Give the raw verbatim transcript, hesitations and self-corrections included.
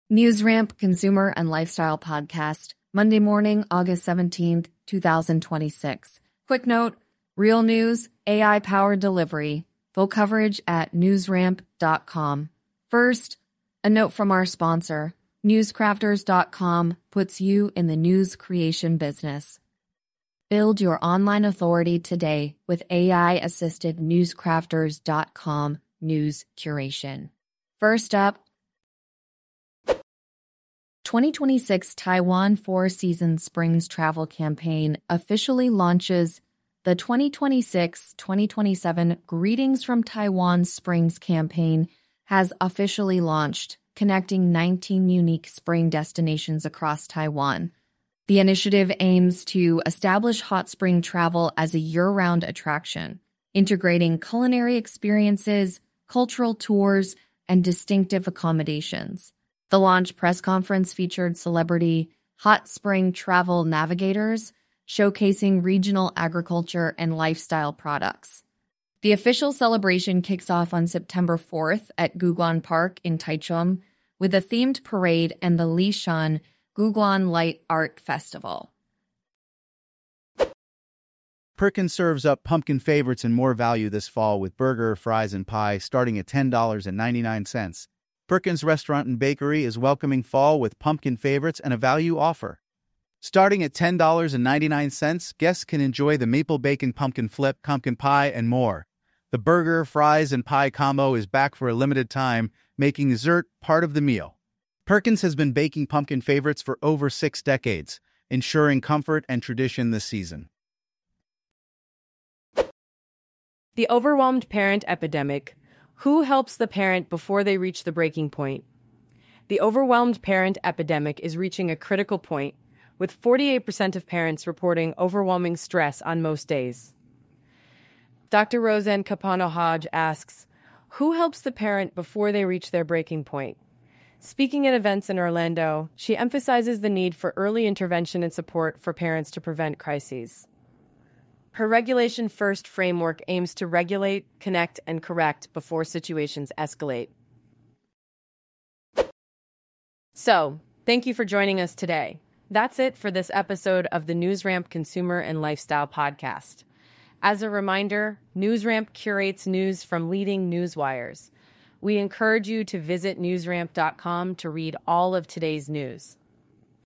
NewsRamp Consumer and Lifestyle Podcast, Monday morning, August seventeenth, twenty twenty-six. Quick note, real news, A I-powered delivery, full coverage at newsramp dot com. First, a note from our sponsor. newscrafters dot com puts you in the news creation business. Build your online authority today with A I-assisted newscrafters dot com news curation. First up, twenty twenty-six Taiwan Four Seasons Springs Travel Campaign officially launches. The twenty twenty-six twenty twenty-seven Greetings from Taiwan Springs campaign has officially launched, connecting nineteen unique spring destinations across Taiwan. The initiative aims to establish hot spring travel as a year-round attraction, integrating culinary experiences, cultural tours, and distinctive accommodations. The launch press conference featured celebrity hot spring travel navigators, showcasing regional agriculture and lifestyle products. The official celebration kicks off on September fourth at Guguan Park in Taichung with a themed parade and the Lishan Guguan Light Art Festival. Perkins serves up pumpkin favorites and more value this fall with burger, fries, and pie starting at ten dollars and ninety-nine cents. Perkins Restaurant and Bakery is welcoming fall with pumpkin favorites and a value offer. Starting at ten dollars and ninety-nine cents, guests can enjoy the maple bacon pumpkin flip, pumpkin pie, and more. The burger, fries, and pie combo is back for a limited time, making dessert part of the meal. Perkins has been baking pumpkin favorites for over six decades, ensuring comfort and tradition this season. The overwhelmed parent epidemic. Who helps the parent before they reach the breaking point? The overwhelmed parent epidemic is reaching a critical point, with forty-eight percent of parents reporting overwhelming stress on most days. Doctor Roseanne Capano-Hodge asks, who helps the parent before they reach their breaking point? Speaking at events in Orlando, she emphasizes the need for early intervention and support for parents to prevent crises. Her Regulation First framework aims to regulate, connect, and correct before situations escalate. So, thank you for joining us today. That's it for this episode of the NewsRamp Consumer and Lifestyle Podcast. As a reminder, NewsRamp curates news from leading news wires. We encourage you to visit newsramp dot com to read all of today's news.